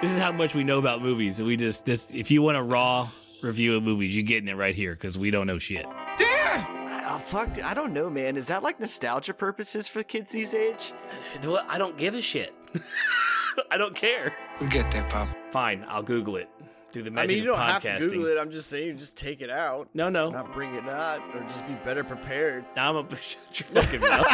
This is how much we know about movies. And we just if you want a raw review of movies, you're getting it right here because we don't know shit. Dad! Oh, fuck, I don't know, man. Is that like nostalgia purposes for kids these age? I don't give a shit. I don't care. We'll get there, Pop. Fine, I'll Google it through the magic I mean, you don't of have podcasting. to Google it. I'm just saying, you just take it out. No. Not bring it out, or just be better prepared. Now I'm shut your fucking mouth.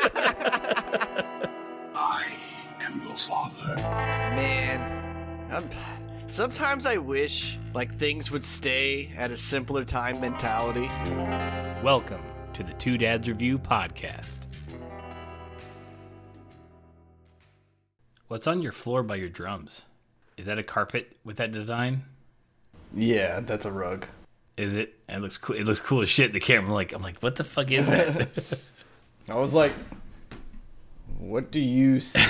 I am your father. Man, sometimes I wish like things would stay at a simpler time mentality. Welcome to the Two Dads Review podcast. What's on your floor by your drums? Is that a carpet with that design? Yeah, that's a rug. Is it? It looks cool. It looks cool as shit in the camera. I'm like, what the fuck is that? I was like, what do you see?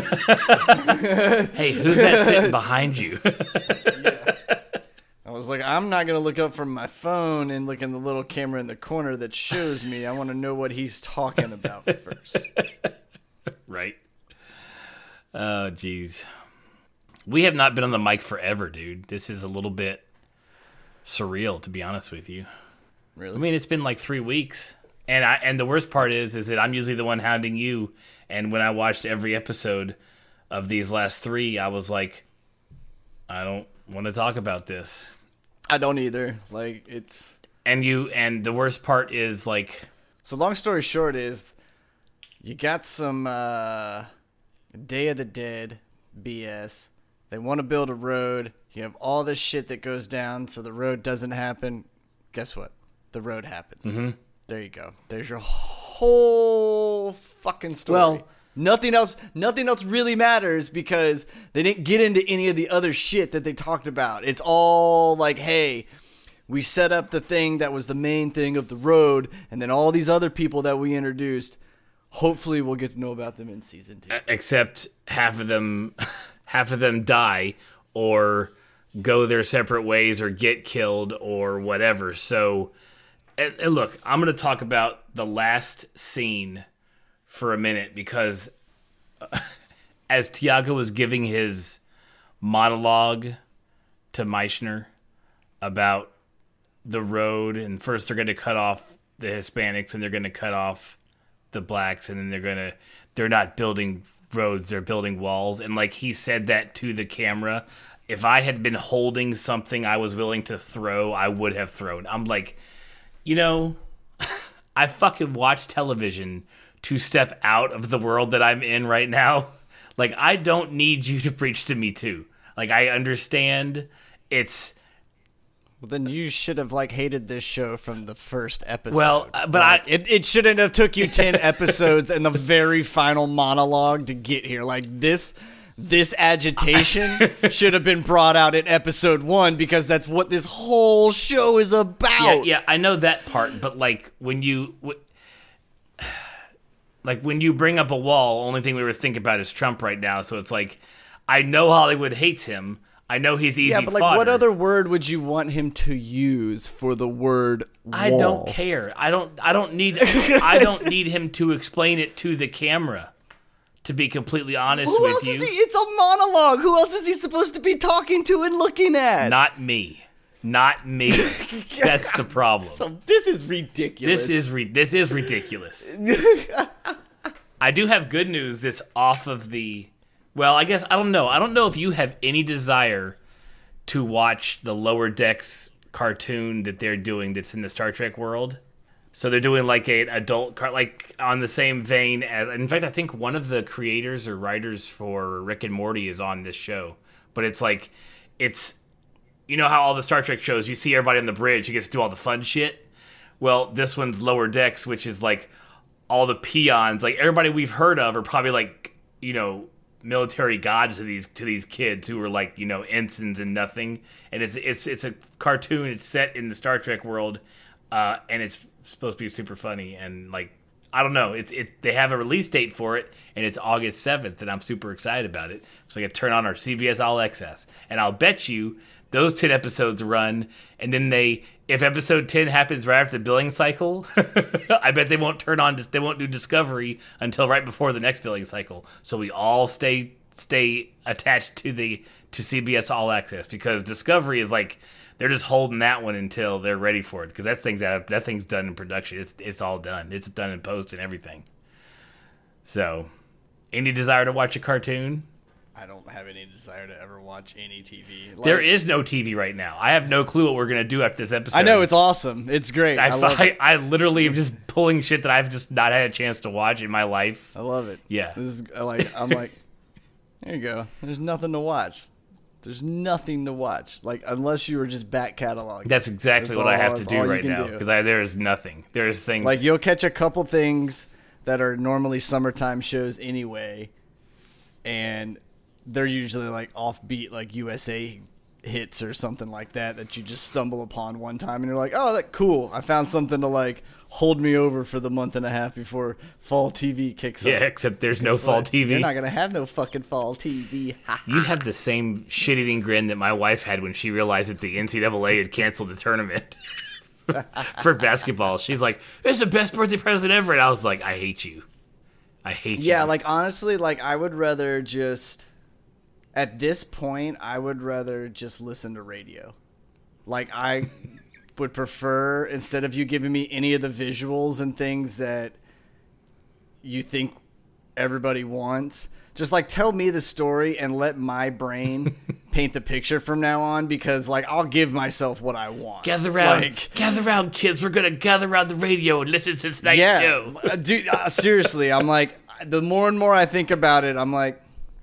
Hey, who's that sitting behind you? Yeah. I was like, I'm not going to look up from my phone and look in the little camera in the corner that shows me. I want to know what he's talking about first. Right. Oh, jeez. We have not been on the mic forever, dude. This is a little bit surreal, to be honest with you. Really? I mean, it's been like 3 weeks. And the worst part is that I'm usually the one hounding you. And when I watched every episode of these last 3, I was like, I don't want to talk about this. I don't either. Like, it's... And the worst part is, like... So long story short is, you got some Day of the Dead BS. They want to build a road. You have all this shit that goes down so the road doesn't happen. Guess what? The road happens. Mm-hmm. There you go. There's your whole fucking story. Well, nothing else really matters because they didn't get into any of the other shit that they talked about. It's all like, hey, we set up the thing that was the main thing of the road, and then all these other people that we introduced, hopefully we'll get to know about them in season 2. except half of them die or go their separate ways or get killed or whatever. So, and look, I'm going to talk about the last scene for a minute because as Tiago was giving his monologue to Meissner about the road, and first they're going to cut off the Hispanics and they're going to cut off the blacks, and then they're not building roads, they're building walls. And like he said that to the camera, if I had been holding something I was willing to throw, I would have thrown. I'm like, I fucking watch television to step out of the world that I'm in right now. Like, I don't need you to preach to me too. Like, I understand it's... Well, then you should have hated this show from the first episode. Well, but it shouldn't have took you 10 episodes and the very final monologue to get here. Like this agitation should have been brought out in episode 1 because that's what this whole show is about. Yeah, I know that part, but when you bring up a wall, only thing we were thinking about is Trump right now. So it's like, I know Hollywood hates him. I know he's easy. Yeah, but fodder. what other word would you want him to use for the word wall? I don't care. I don't need him to explain it to the camera. To be completely honest Who with else you, is he? It's a monologue. Who else is he supposed to be talking to and looking at? Not me. That's the problem. So this is ridiculous. This is ridiculous. I do have good news that's off of the... Well, I guess, I don't know. I don't know if you have any desire to watch the Lower Decks cartoon that they're doing that's in the Star Trek world. So they're doing an adult, on the same vein as... In fact, I think one of the creators or writers for Rick and Morty is on this show. But it's you know how all the Star Trek shows, you see everybody on the bridge who gets to do all the fun shit? Well, this one's Lower Decks, which is all the peons, everybody we've heard of are probably military gods to these kids who are ensigns and nothing. And it's a cartoon. It's set in the Star Trek world, and it's supposed to be super funny. And I don't know. They have a release date for it, and it's August 7th, and I'm super excited about it. So I can turn on our CBS All Access, and I'll bet you those 10 episodes run, and then if episode 10 happens right after the billing cycle, I bet they won't do Discovery until right before the next billing cycle. So we all stay stay attached to CBS All Access, because Discovery is like they're just holding that one until they're ready for it, because that thing's done in production. It's all done. It's done in post and everything. So, any desire to watch a cartoon? I don't have any desire to ever watch any TV. There is no TV right now. I have no clue what we're going to do after this episode. I know, it's awesome. It's great. I literally am just pulling shit that I've just not had a chance to watch in my life. I love it. Yeah. I'm like, there you go. There's nothing to watch. There's nothing to watch. Like, unless you were just back cataloging. That's exactly what I have to do right now. Because there is nothing. There's things. Like, you'll catch a couple things that are normally summertime shows anyway. And they're usually like offbeat, like USA hits or something like that you just stumble upon one time and you're like, oh, that's cool. I found something to like hold me over for the month and a half before fall TV kicks up. Yeah, except there's no fall TV. You're not going to have no fucking fall TV. You have the same shit-eating grin that my wife had when she realized that the NCAA had canceled the tournament for basketball. She's like, it's the best birthday present ever. And I was like, I hate you. I hate you. Yeah, like honestly, like I would rather just... At this point, I would rather just listen to radio. Like, I would prefer, instead of you giving me any of the visuals and things that you think everybody wants, just, like, tell me the story and let my brain paint the picture from now on, because, like, I'll give myself what I want. Gather round, kids. We're going to gather around the radio and listen to tonight's show. Dude, seriously, I'm like, the more and more I think about it, I'm like,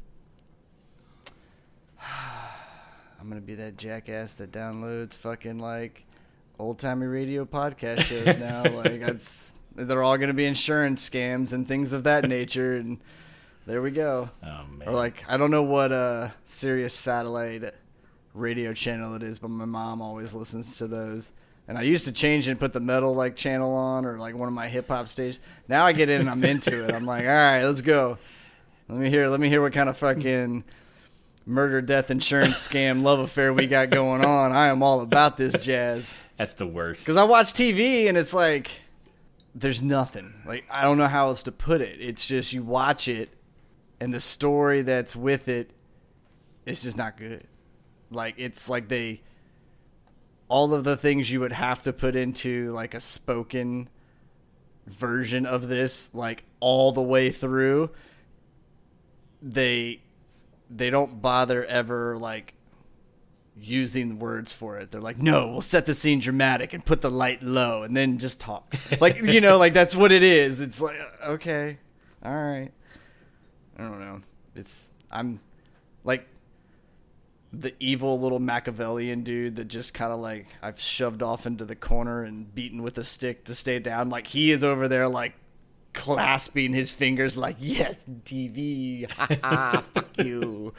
I'm going to be that jackass that downloads fucking, like, old-timey radio podcast shows now. Like, they're all going to be insurance scams and things of that nature, and there we go. Oh, man. Or, like, I don't know what Sirius satellite radio channel it is, but my mom always listens to those. And I used to change and put the metal, like, channel on, or, like, one of my hip-hop stations. Now I get in and I'm into it. I'm like, all right, let's go. Let me hear what kind of fucking... murder, death, insurance scam, love affair we got going on. I am all about this jazz. That's the worst. Because I watch TV and it's like, there's nothing. Like, I don't know how else to put it. It's just you watch it and the story that's with it is just not good. Like, it's like all of the things you would have to put into like a spoken version of this, like all the way through, they don't bother ever, like, using words for it. They're like, no, we'll set the scene dramatic and put the light low and then just talk. Like, you know, like, that's what it is. It's like, okay, all right. I don't know. I'm, like, the evil little Machiavellian dude that just kind of, like, I've shoved off into the corner and beaten with a stick to stay down. Like, he is over there, like, clasping his fingers like, yes, TV, fuck you.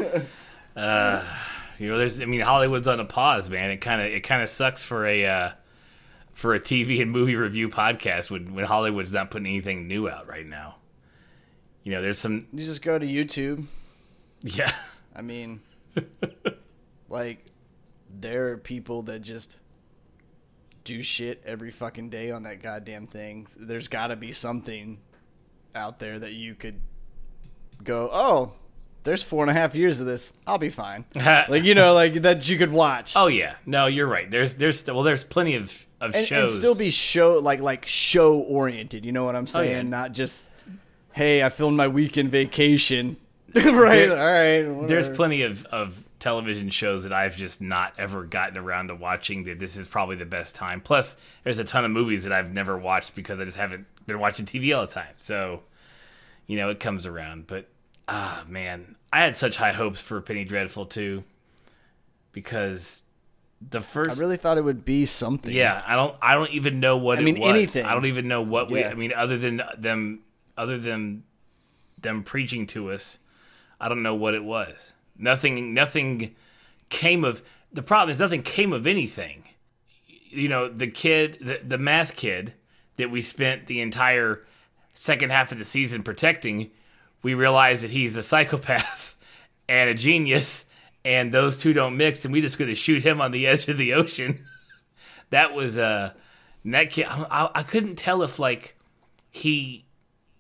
Hollywood's on a pause, man. It kind of sucks for a TV and movie review podcast when Hollywood's not putting anything new out right now. You know, there's some. You just go to YouTube. Yeah. I mean, like, there are people that just do shit every fucking day on that goddamn thing. There's got to be something out there that you could go, oh, there's 4.5 years of this. I'll be fine. Like, you know, like that you could watch. Oh yeah, no, you're right. There's plenty of shows and still be show oriented. You know what I'm saying? Oh, yeah. Not just, hey, I filmed my weekend vacation. Right. All right. Whatever. There's plenty of television shows that I've just not ever gotten around to watching, that this is probably the best time. Plus, there's a ton of movies that I've never watched because I just haven't been watching TV all the time. So, you know, it comes around. But, man, I had such high hopes for Penny Dreadful, too. Because the first... I really thought it would be something. Yeah, I don't even know what it was. Anything. I don't even know what other than them preaching to us, I don't know what it was. Nothing came of... The problem is nothing came of anything. You know, the math kid that we spent the entire second half of the season protecting, we realized that he's a psychopath and a genius, and those two don't mix, and we just going to shoot him on the edge of the ocean. That was... that kid... I couldn't tell if, like, he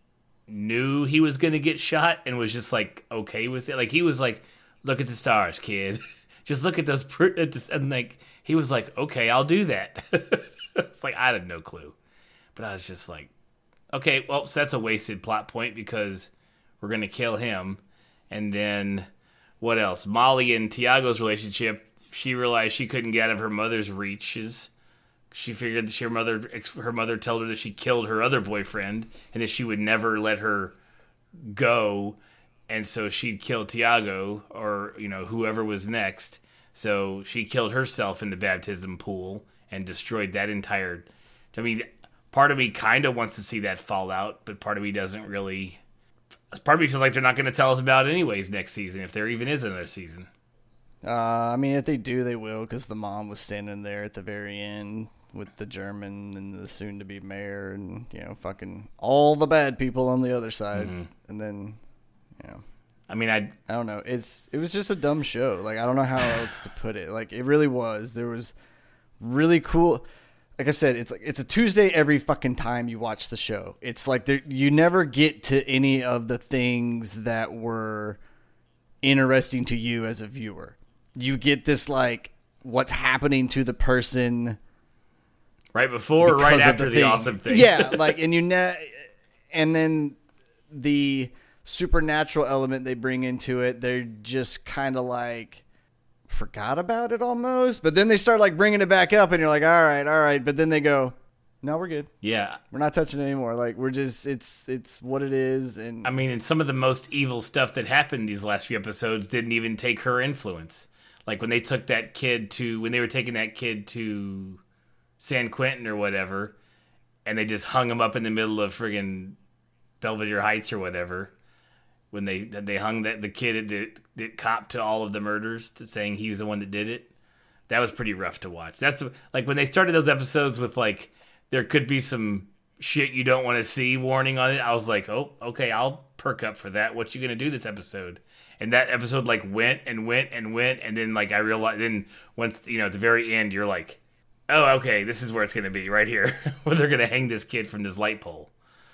knew he was going to get shot and was just like okay with it. Like he was like, look at the stars, kid. Just look at those. And like he was like, okay, I'll do that. It's like, I had no clue. But I was just like, okay, well, so that's a wasted plot point because we're going to kill him. And then what else? Molly and Tiago's relationship, she realized she couldn't get out of her mother's reaches. She figured that her mother told her that she killed her other boyfriend and that she would never let her go. And so she'd kill Tiago or, whoever was next. So she killed herself in the baptism pool and destroyed that entire... I mean, part of me kind of wants to see that fallout, but part of me doesn't really... Part of me feels like they're not going to tell us about it anyways next season, if there even is another season. I mean, if they do, they will, because the mom was standing there at the very end with the German and the soon-to-be mayor and, fucking all the bad people on the other side. Mm-hmm. And then, I mean, I don't know. It was just a dumb show. Like, I don't know how else to put it. Like, it really was. There was really cool... Like I said, it's a Tuesday every fucking time you watch the show. It's like you never get to any of the things that were interesting to you as a viewer. You get this, like, what's happening to the person right before or right after the awesome thing. Yeah, like, and then the supernatural element they bring into it, they're just kind of like forgot about it almost, but then they start like bringing it back up and you're like, all right, but then they go, no, we're good. Yeah, we're not touching it anymore. Like, we're just it's what it is. And I mean, and some of the most evil stuff that happened these last few episodes didn't even take her influence. Like when they took that kid when they were taking that kid to San Quentin or whatever, and they just hung him up in the middle of friggin' Belvedere Heights or whatever. When they hung the kid that copped to all of the murders, saying he was the one that did it, that was pretty rough to watch. That's like when they started those episodes with like there could be some shit you don't want to see warning on it. I was like, oh, okay, I'll perk up for that. What you gonna do this episode? And that episode like went and went and went, and then like I realized then once at the very end you're like, oh, okay, this is where it's gonna be right here, where they're gonna hang this kid from this light pole.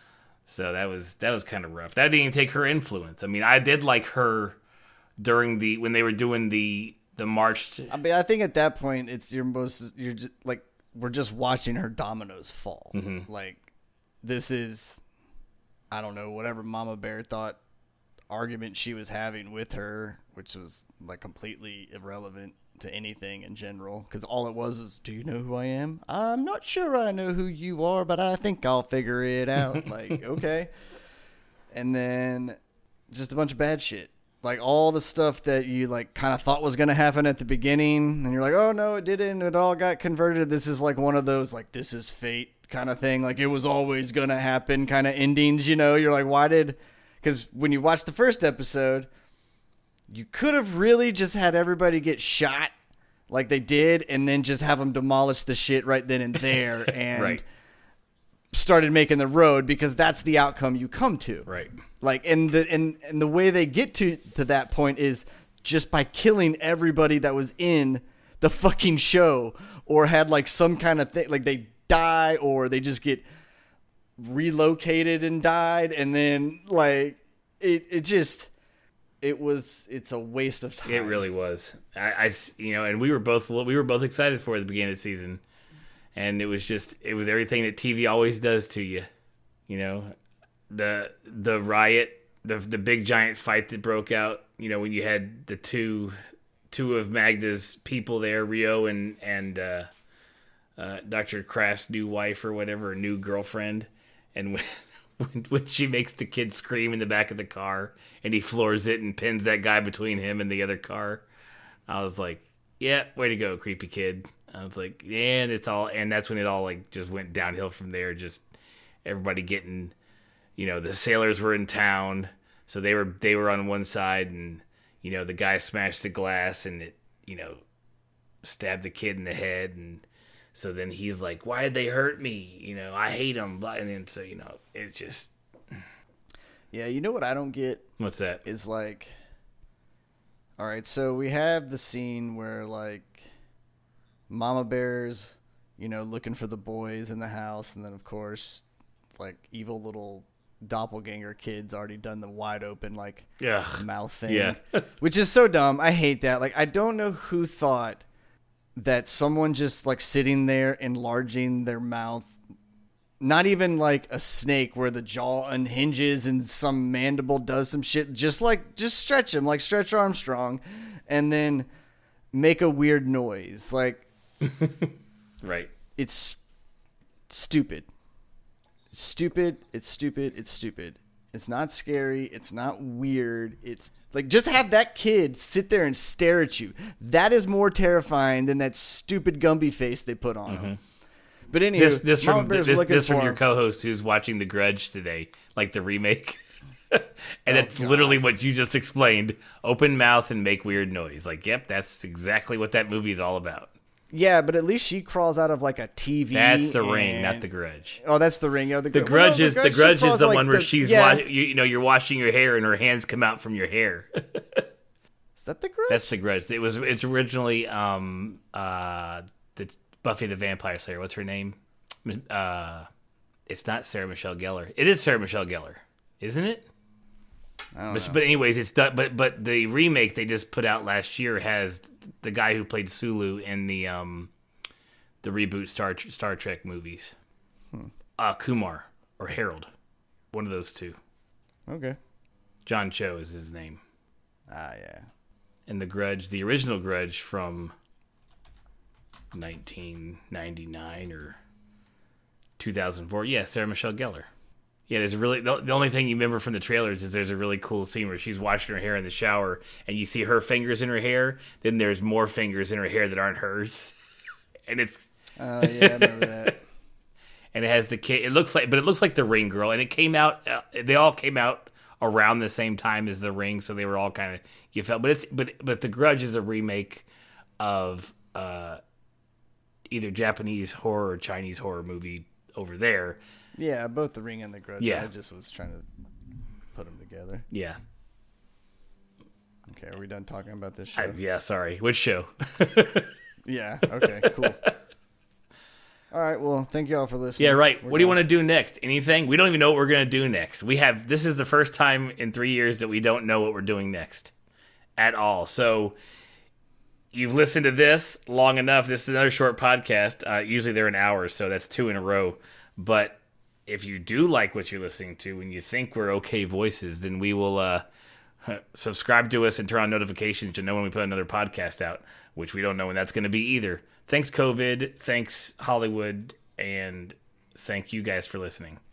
So that was kind of rough. That didn't even take her influence. I mean, I did like her during when they were doing the march. I mean, I think at that point you're just like, we're just watching her dominoes fall. Mm-hmm. Like, this is, I don't know, whatever Mama Bear thought argument she was having with her, which was like completely irrelevant to anything in general, because all it was, do you know who I am? I'm not sure I know who you are, but I think I'll figure it out. Like, okay. And then just a bunch of bad shit, like all the stuff that you like kind of thought was going to happen at the beginning, and you're like, oh no, it didn't, it all got converted. This is like one of those like, this is fate kind of thing, like it was always going to happen kind of endings. You're like, why did, because when you watch the first episode, you could have really just had everybody get shot like they did and then just have them demolish the shit right then and there and right. started making the road, because that's the outcome you come to. Right. Like, and the way they get to that point is just by killing everybody that was in the fucking show or had like some kind of thing, like they die or they just get relocated and died, and then like it's a waste of time. It really was. And we were both excited for it at the beginning of the season, and it was everything that TV always does to you. The riot, the big giant fight that broke out. When you had the two of Magda's people there, Rio and Dr. Kraft's new wife or whatever, new girlfriend, and when she makes the kid scream in the back of the car and he floors it and pins that guy between him and the other car, I was like, yeah, way to go, creepy kid. I was like, and that's when it all like just went downhill from there. Just everybody getting, the sailors were in town, so they were on one side, and the guy smashed the glass and it, stabbed the kid in the head, and so then he's like, why did they hurt me? I hate them. And then so, it's just... Yeah, you know what I don't get? What's that? Is like, all right, so we have the scene where like Mama Bear's, looking for the boys in the house, and then of course like evil little doppelganger kid's already done the wide open like Ugh. mouth thing, Yeah. which is so dumb. I hate that. Like, I don't know who thought that someone just like sitting there enlarging their mouth, not even like a snake where the jaw unhinges and some mandible does some shit, just stretch him like Stretch Armstrong, and then make a weird noise. Like, Right. it's stupid. Stupid. It's stupid. It's stupid. It's not scary. It's not weird. It's like, just have that kid sit there and stare at you. That is more terrifying than that stupid Gumby face they put on him. But anyway, This from your co-host who's watching The Grudge today, like the remake. And that's literally what you just explained. Open mouth and make weird noise. Like, yep, that's exactly what that movie is all about. Yeah, but at least she crawls out of like a TV. That's The Ring, not The Grudge. Oh, that's The Ring. The Grudge is the one where she's yeah. you're washing your hair and her hands come out from your hair. Is that The Grudge? That's The Grudge. It's originally the Buffy the Vampire Slayer. What's her name? It's not Sarah Michelle Gellar. It is Sarah Michelle Gellar, isn't it? I don't know. But anyways, it's done. But the remake they just put out last year has the guy who played Sulu in the reboot Star Trek movies. Kumar or Harold, one of those two. Okay. John Cho is his name. Yeah. And The Grudge, the original Grudge from 1999 or 2004. Yeah, Sarah Michelle Gellar. Yeah, there's the only thing you remember from the trailers is there's a really cool scene where she's washing her hair in the shower and you see her fingers in her hair. Then there's more fingers in her hair that aren't hers, and it's. Yeah, I remember that. And it has the kid. It looks like The Ring girl, and it came out. They all came out around the same time as The Ring, so they were all kind of you felt. But The Grudge is a remake of either Japanese horror or Chinese horror movie over there. Yeah, both The Ring and The Grudge. Yeah. I just was trying to put them together. Yeah. Okay, are we done talking about this show? Yeah, sorry. Which show? Yeah, okay, cool. All right, well, thank you all for listening. Yeah, right. What do you want to do next? Anything? We don't even know what we're going to do next. This is the first time in 3 years that we don't know what we're doing next at all. So you've listened to this long enough. This is another short podcast. Usually they're an hour, so that's 2 in a row. But if you do like what you're listening to and you think we're okay voices, then we will subscribe to us and turn on notifications to know when we put another podcast out, which we don't know when that's going to be either. Thanks, COVID. Thanks, Hollywood. And thank you guys for listening.